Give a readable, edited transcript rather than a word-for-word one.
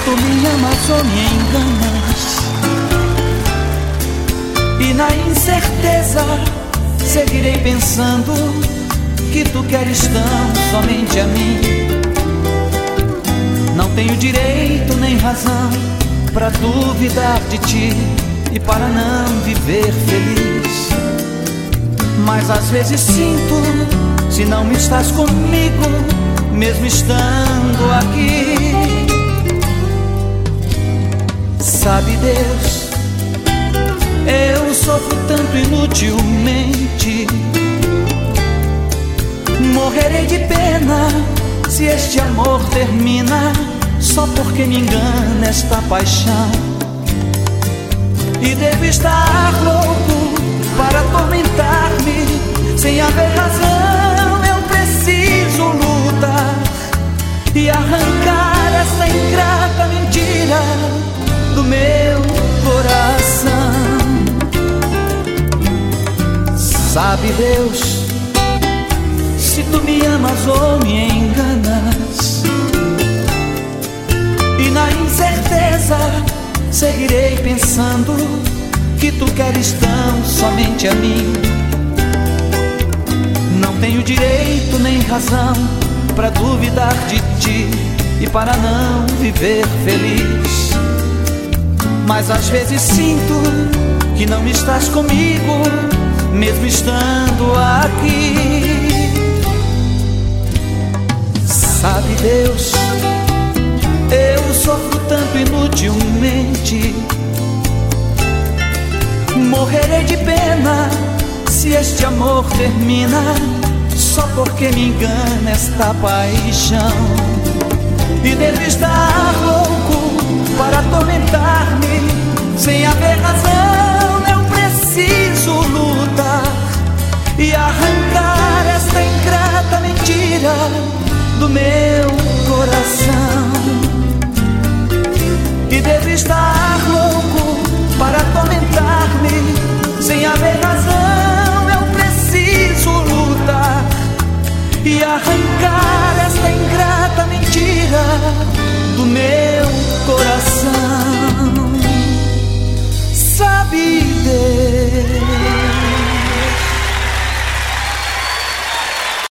tu me amas ou me enganas, e na incerteza seguirei pensando que tu queres tão somente a mim. Não tenho direito nem razão pra duvidar de ti e para não viver feliz. Mas às vezes sinto, se não me estás comigo, mesmo estando aqui. Sabe Deus, eu sofro tanto inutilmente. Morrerei de pena se este amor termina, só porque me engana esta paixão. E devo estar louco para atormentar-me, sem haver razão. Eu preciso lutar e arrancar essa ingrata mentira do meu coração. Sabe Deus, se tu me amas ou me enganas, e na incerteza seguirei pensando que tu queres tão somente a mim. Não tenho direito nem razão pra duvidar de ti e para não viver feliz. Mas às vezes sinto que não estás comigo, mesmo estando aqui. Sabe Deus, eu sofro tanto inutilmente. Morrerei de pena se este amor termina, só porque me engana esta paixão. E devo estar louco para atormentar-me, sem haver razão. Eu preciso lutar e arrancar esta ingrata mentira do meu coração. E devo estar louco para atormentar-me, sem haver razão.